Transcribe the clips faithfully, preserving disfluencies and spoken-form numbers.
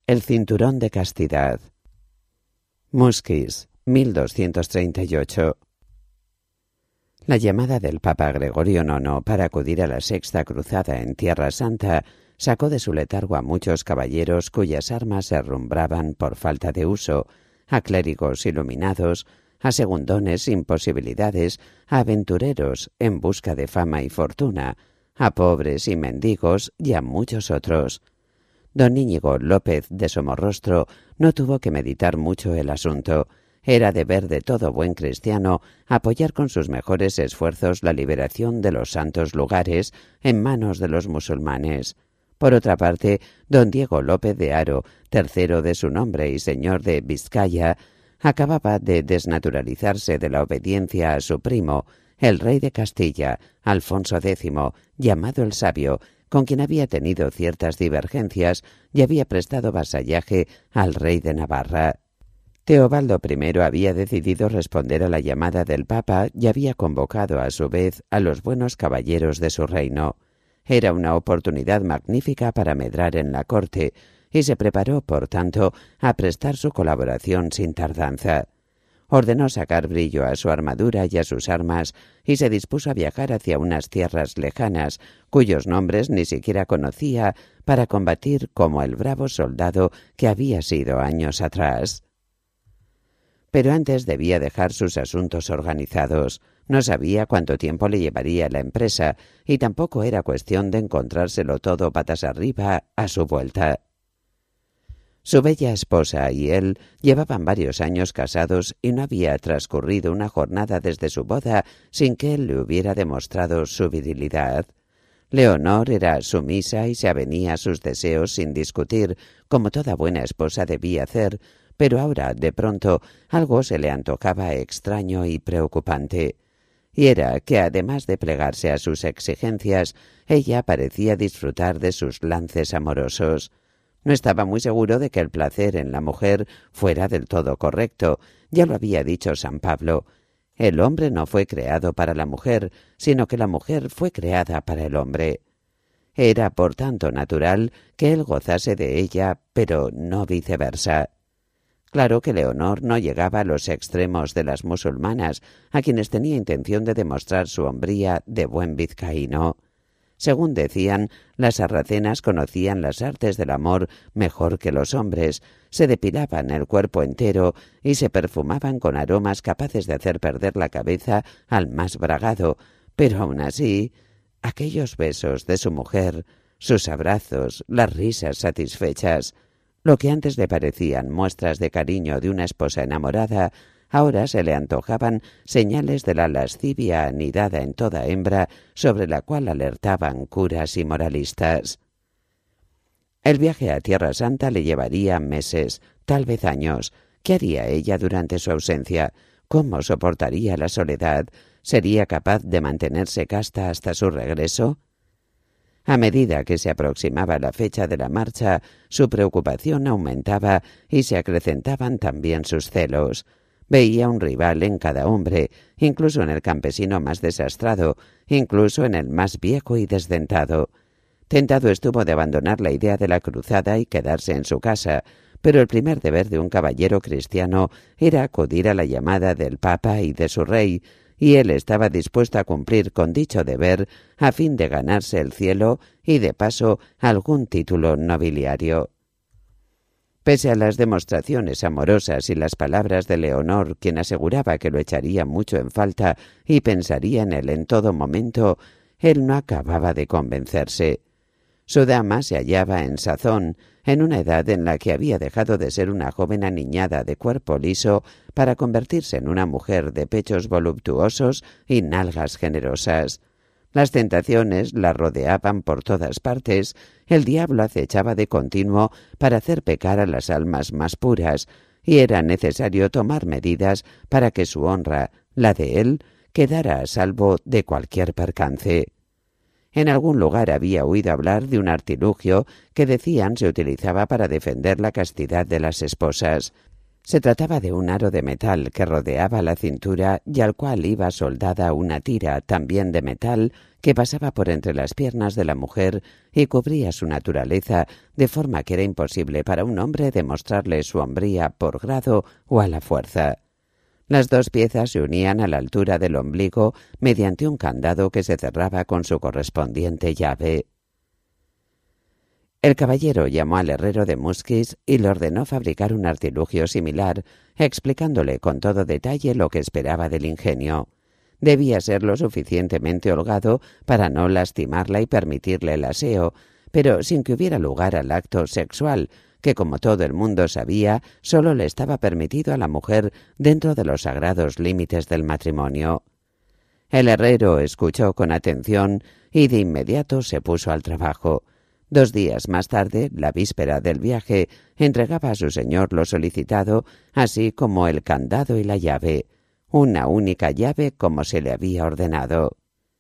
El cinturón de castidad. Muskis, mil doscientos treinta y ocho. La llamada del Papa Gregorio noveno para acudir a la Sexta Cruzada en Tierra Santa sacó de su letargo a muchos caballeros cuyas armas se herrumbraban por falta de uso, a clérigos iluminados, a segundones sin posibilidades, a aventureros en busca de fama y fortuna, a pobres y mendigos y a muchos otros. Don Íñigo López de Somorrostro no tuvo que meditar mucho el asunto. Era deber de todo buen cristiano apoyar con sus mejores esfuerzos la liberación de los santos lugares en manos de los musulmanes. Por otra parte, don Diego López de Haro, tercero de su nombre y señor de Vizcaya, acababa de desnaturalizarse de la obediencia a su primo, el rey de Castilla, Alfonso décimo, llamado el Sabio, con quien había tenido ciertas divergencias y había prestado vasallaje al rey de Navarra. Teobaldo primero había decidido responder a la llamada del Papa y había convocado a su vez a los buenos caballeros de su reino. Era una oportunidad magnífica para medrar en la corte, y se preparó, por tanto, a prestar su colaboración sin tardanza. Ordenó sacar brillo a su armadura y a sus armas, y se dispuso a viajar hacia unas tierras lejanas, cuyos nombres ni siquiera conocía, para combatir como el bravo soldado que había sido años atrás. Pero antes debía dejar sus asuntos organizados. No sabía cuánto tiempo le llevaría la empresa, y tampoco era cuestión de encontrárselo todo patas arriba a su vuelta. Su bella esposa y él llevaban varios años casados y no había transcurrido una jornada desde su boda sin que él le hubiera demostrado su virilidad. Leonor era sumisa y se avenía a sus deseos sin discutir, como toda buena esposa debía hacer, pero ahora, de pronto, algo se le antojaba extraño y preocupante. Y era que, además de plegarse a sus exigencias, ella parecía disfrutar de sus lances amorosos. No estaba muy seguro de que el placer en la mujer fuera del todo correcto. Ya lo había dicho San Pablo. El hombre no fue creado para la mujer, sino que la mujer fue creada para el hombre. Era, por tanto, natural que él gozase de ella, pero no viceversa. Claro que Leonor no llegaba a los extremos de las musulmanas, a quienes tenía intención de demostrar su hombría de buen vizcaíno. Según decían, las sarracenas conocían las artes del amor mejor que los hombres, se depilaban el cuerpo entero y se perfumaban con aromas capaces de hacer perder la cabeza al más bragado, pero aun así, aquellos besos de su mujer, sus abrazos, las risas satisfechas, lo que antes le parecían muestras de cariño de una esposa enamorada, ahora se le antojaban señales de la lascivia anidada en toda hembra sobre la cual alertaban curas y moralistas. El viaje a Tierra Santa le llevaría meses, tal vez años. ¿Qué haría ella durante su ausencia? ¿Cómo soportaría la soledad? ¿Sería capaz de mantenerse casta hasta su regreso? A medida que se aproximaba la fecha de la marcha, su preocupación aumentaba y se acrecentaban también sus celos. Veía un rival en cada hombre, incluso en el campesino más desastrado, incluso en el más viejo y desdentado. Tentado estuvo de abandonar la idea de la cruzada y quedarse en su casa, pero el primer deber de un caballero cristiano era acudir a la llamada del Papa y de su rey, y él estaba dispuesto a cumplir con dicho deber a fin de ganarse el cielo y, de paso, algún título nobiliario. Pese a las demostraciones amorosas y las palabras de Leonor, quien aseguraba que lo echaría mucho en falta y pensaría en él en todo momento, él no acababa de convencerse. Su dama se hallaba en sazón, en una edad en la que había dejado de ser una joven aniñada de cuerpo liso para convertirse en una mujer de pechos voluptuosos y nalgas generosas. Las tentaciones la rodeaban por todas partes, el diablo acechaba de continuo para hacer pecar a las almas más puras, y era necesario tomar medidas para que su honra, la de él, quedara a salvo de cualquier percance. En algún lugar había oído hablar de un artilugio que decían se utilizaba para defender la castidad de las esposas. Se trataba de un aro de metal que rodeaba la cintura y al cual iba soldada una tira también de metal que pasaba por entre las piernas de la mujer y cubría su naturaleza, de forma que era imposible para un hombre demostrarle su hombría por grado o a la fuerza. Las dos piezas se unían a la altura del ombligo mediante un candado que se cerraba con su correspondiente llave. El caballero llamó al herrero de Musquis y le ordenó fabricar un artilugio similar, explicándole con todo detalle lo que esperaba del ingenio. Debía ser lo suficientemente holgado para no lastimarla y permitirle el aseo, pero sin que hubiera lugar al acto sexual, que como todo el mundo sabía, sólo le estaba permitido a la mujer dentro de los sagrados límites del matrimonio. El herrero escuchó con atención y de inmediato se puso al trabajo. Dos días más tarde, la víspera del viaje, entregaba a su señor lo solicitado, así como el candado y la llave, una única llave como se le había ordenado.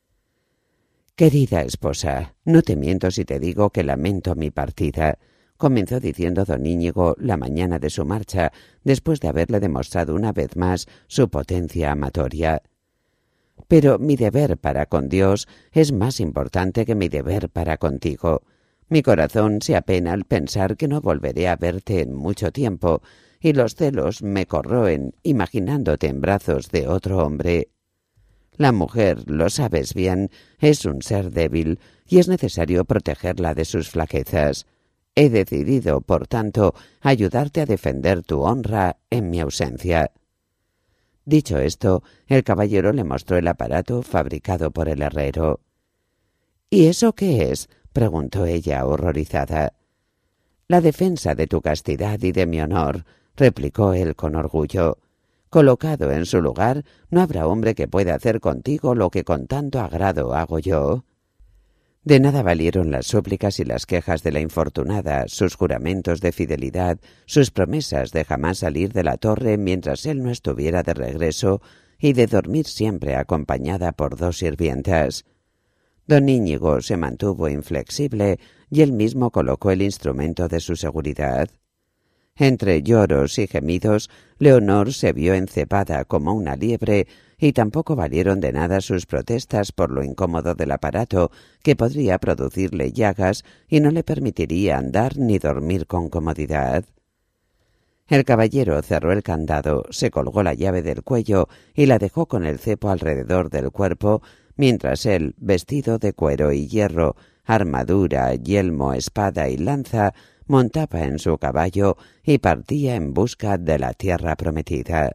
«Querida esposa, no te miento si te digo que lamento mi partida», comenzó diciendo don Íñigo la mañana de su marcha, después de haberle demostrado una vez más su potencia amatoria. «Pero mi deber para con Dios es más importante que mi deber para contigo. Mi corazón se apena al pensar que no volveré a verte en mucho tiempo, y los celos me corroen imaginándote en brazos de otro hombre. La mujer, lo sabes bien, es un ser débil y es necesario protegerla de sus flaquezas. He decidido, por tanto, ayudarte a defender tu honra en mi ausencia». Dicho esto, el caballero le mostró el aparato fabricado por el herrero. «¿Y eso qué es?», preguntó ella horrorizada. «La defensa de tu castidad y de mi honor», replicó él con orgullo. «Colocado en su lugar, no habrá hombre que pueda hacer contigo lo que con tanto agrado hago yo». De nada valieron las súplicas y las quejas de la infortunada, sus juramentos de fidelidad, sus promesas de jamás salir de la torre mientras él no estuviera de regreso y de dormir siempre acompañada por dos sirvientas. Don Íñigo se mantuvo inflexible y él mismo colocó el instrumento de su seguridad. Entre lloros y gemidos, Leonor se vio encepada como una liebre y tampoco valieron de nada sus protestas por lo incómodo del aparato, que podría producirle llagas y no le permitiría andar ni dormir con comodidad. El caballero cerró el candado, se colgó la llave del cuello y la dejó con el cepo alrededor del cuerpo, mientras él, vestido de cuero y hierro, armadura, yelmo, espada y lanza, montaba en su caballo y partía en busca de la tierra prometida.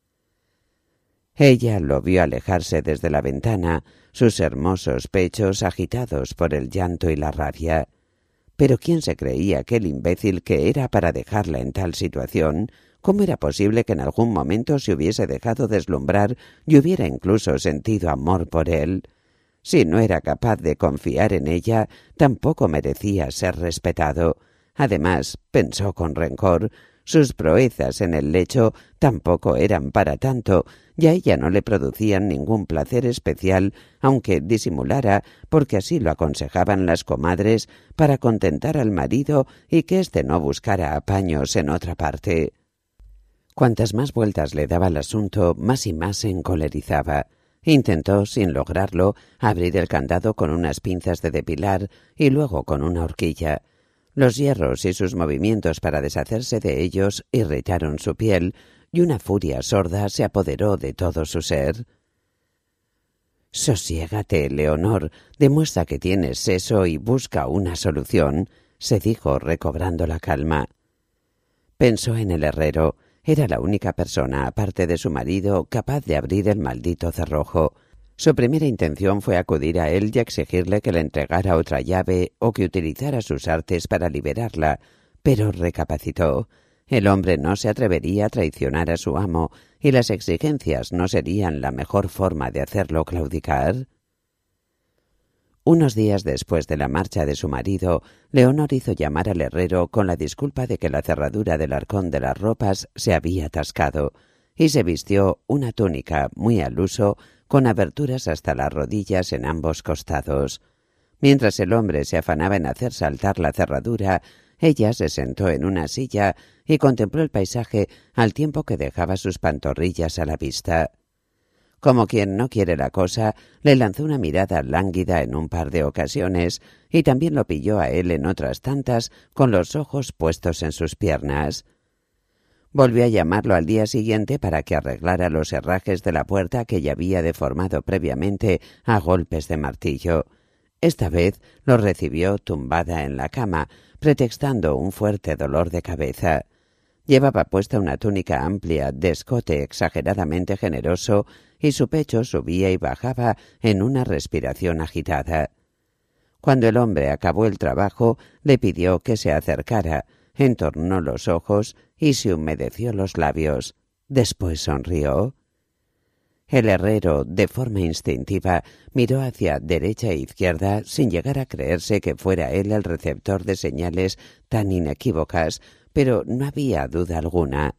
Ella lo vio alejarse desde la ventana, sus hermosos pechos agitados por el llanto y la rabia. Pero ¿quién se creía aquel imbécil que era para dejarla en tal situación? ¿Cómo era posible que en algún momento se hubiese dejado deslumbrar y hubiera incluso sentido amor por él? Si no era capaz de confiar en ella, tampoco merecía ser respetado. Además, pensó con rencor, sus proezas en el lecho tampoco eran para tanto, y a ella no le producían ningún placer especial, aunque disimulara, porque así lo aconsejaban las comadres, para contentar al marido y que éste no buscara apaños en otra parte. Cuantas más vueltas le daba el asunto, más y más se encolerizaba. Intentó, sin lograrlo, abrir el candado con unas pinzas de depilar y luego con una horquilla. Los hierros y sus movimientos para deshacerse de ellos irritaron su piel, y una furia sorda se apoderó de todo su ser. «Sosiégate, Leonor, demuestra que tienes seso y busca una solución», se dijo recobrando la calma. Pensó en el herrero. Era la única persona, aparte de su marido, capaz de abrir el maldito cerrojo. Su primera intención fue acudir a él y exigirle que le entregara otra llave o que utilizara sus artes para liberarla, pero recapacitó. El hombre no se atrevería a traicionar a su amo y las exigencias no serían la mejor forma de hacerlo claudicar. Unos días después de la marcha de su marido, Leonor hizo llamar al herrero con la disculpa de que la cerradura del arcón de las ropas se había atascado, y se vistió una túnica muy al uso con aberturas hasta las rodillas en ambos costados. Mientras el hombre se afanaba en hacer saltar la cerradura, ella se sentó en una silla y contempló el paisaje al tiempo que dejaba sus pantorrillas a la vista. Como quien no quiere la cosa, le lanzó una mirada lánguida en un par de ocasiones y también lo pilló a él en otras tantas con los ojos puestos en sus piernas. Volvió a llamarlo al día siguiente para que arreglara los herrajes de la puerta que ya había deformado previamente a golpes de martillo. Esta vez lo recibió tumbada en la cama, pretextando un fuerte dolor de cabeza. Llevaba puesta una túnica amplia de escote exageradamente generoso y su pecho subía y bajaba en una respiración agitada. Cuando el hombre acabó el trabajo, le pidió que se acercara, entornó los ojos y se humedeció los labios. Después sonrió. El herrero, de forma instintiva, miró hacia derecha e izquierda sin llegar a creerse que fuera él el receptor de señales tan inequívocas, pero no había duda alguna.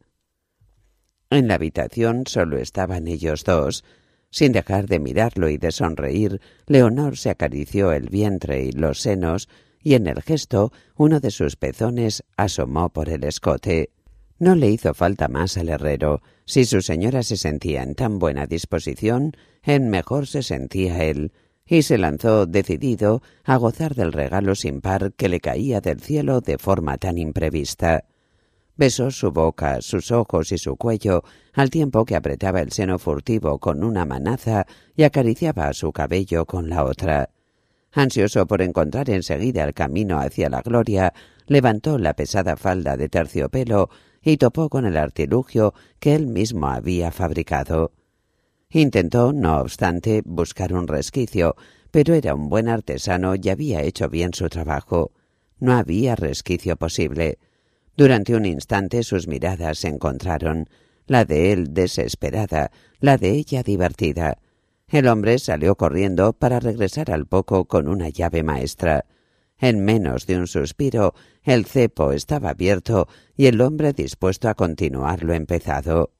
En la habitación solo estaban ellos dos. Sin dejar de mirarlo y de sonreír, Leonor se acarició el vientre y los senos, y en el gesto uno de sus pezones asomó por el escote. No le hizo falta más al herrero. Si su señora se sentía en tan buena disposición, en mejor se sentía él, y se lanzó decidido a gozar del regalo sin par que le caía del cielo de forma tan imprevista. Besó su boca, sus ojos y su cuello, al tiempo que apretaba el seno furtivo con una manaza y acariciaba su cabello con la otra. Ansioso por encontrar enseguida el camino hacia la gloria, levantó la pesada falda de terciopelo y topó con el artilugio que él mismo había fabricado. Intentó, no obstante, buscar un resquicio, pero era un buen artesano y había hecho bien su trabajo. No había resquicio posible. Durante un instante sus miradas se encontraron, la de él desesperada, la de ella divertida. El hombre salió corriendo para regresar al poco con una llave maestra. En menos de un suspiro, el cepo estaba abierto y el hombre dispuesto a continuar lo empezado.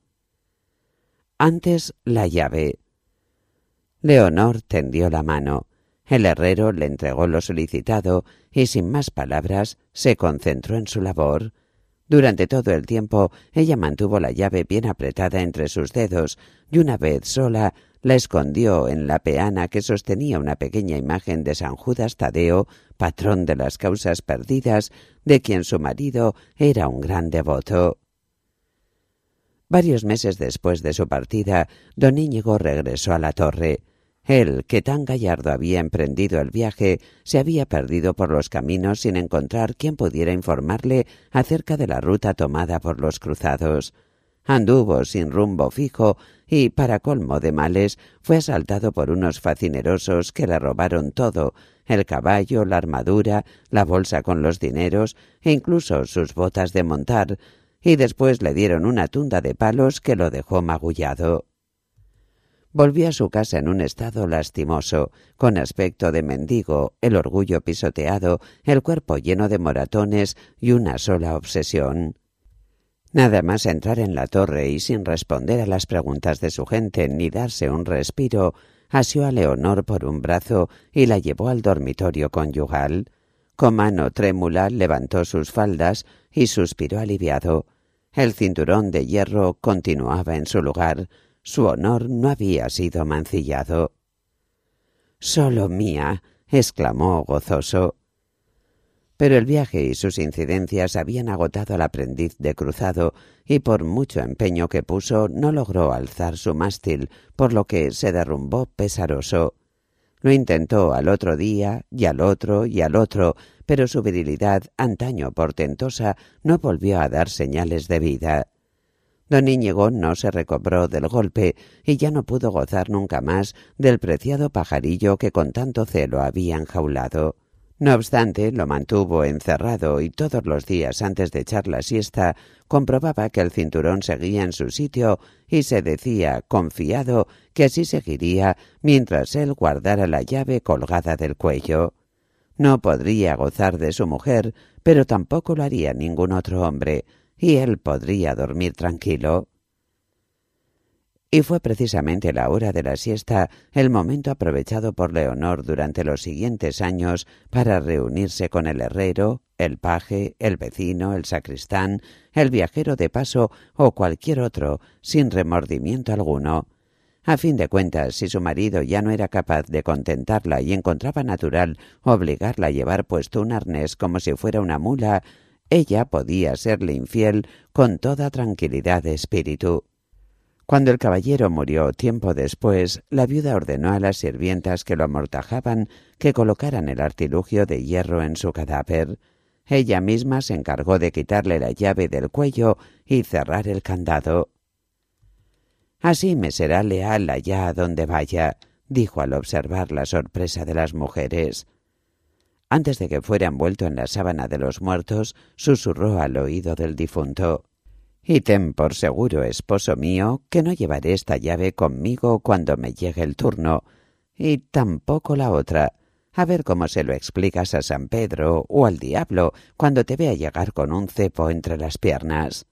Antes la llave. Leonor tendió la mano. El herrero le entregó lo solicitado y, sin más palabras, se concentró en su labor. Durante todo el tiempo, ella mantuvo la llave bien apretada entre sus dedos y una vez sola la escondió en la peana que sostenía una pequeña imagen de San Judas Tadeo, patrón de las causas perdidas, de quien su marido era un gran devoto. Varios meses después de su partida, don Íñigo regresó a la torre. Él, que tan gallardo había emprendido el viaje, se había perdido por los caminos sin encontrar quien pudiera informarle acerca de la ruta tomada por los cruzados. Anduvo sin rumbo fijo y, para colmo de males, fue asaltado por unos facinerosos que le robaron todo, el caballo, la armadura, la bolsa con los dineros e incluso sus botas de montar, y después le dieron una tunda de palos que lo dejó magullado. Volvió a su casa en un estado lastimoso, con aspecto de mendigo, el orgullo pisoteado, el cuerpo lleno de moratones y una sola obsesión. Nada más entrar en la torre y sin responder a las preguntas de su gente ni darse un respiro, asió a Leonor por un brazo y la llevó al dormitorio conyugal. Con mano trémula levantó sus faldas y suspiró aliviado. El cinturón de hierro continuaba en su lugar. Su honor no había sido mancillado. «Solo mía», exclamó gozoso. Pero el viaje y sus incidencias habían agotado al aprendiz de cruzado y por mucho empeño que puso no logró alzar su mástil, por lo que se derrumbó pesaroso. Lo intentó al otro día y al otro y al otro, pero su virilidad, antaño portentosa, no volvió a dar señales de vida. Don Íñigo no se recobró del golpe y ya no pudo gozar nunca más del preciado pajarillo que con tanto celo había enjaulado. No obstante, lo mantuvo encerrado y todos los días antes de echar la siesta comprobaba que el cinturón seguía en su sitio y se decía, confiado, que así seguiría mientras él guardara la llave colgada del cuello. No podría gozar de su mujer, pero tampoco lo haría ningún otro hombre, y él podría dormir tranquilo. y fue precisamente la hora de la siesta el momento aprovechado por Leonor durante los siguientes años para reunirse con el herrero, el paje, el vecino, el sacristán, el viajero de paso o cualquier otro, sin remordimiento alguno. A fin de cuentas, si su marido ya no era capaz de contentarla y encontraba natural obligarla a llevar puesto un arnés como si fuera una mula, ella podía serle infiel con toda tranquilidad de espíritu. Cuando el caballero murió tiempo después, la viuda ordenó a las sirvientas que lo amortajaban que colocaran el artilugio de hierro en su cadáver. Ella misma se encargó de quitarle la llave del cuello y cerrar el candado. «Así me será leal allá a donde vaya», dijo al observar la sorpresa de las mujeres. Antes de que fuera envuelto en la sábana de los muertos, susurró al oído del difunto: «Y ten por seguro, esposo mío, que no llevaré esta llave conmigo cuando me llegue el turno, y tampoco la otra. A ver cómo se lo explicas a San Pedro o al diablo cuando te vea llegar con un cepo entre las piernas».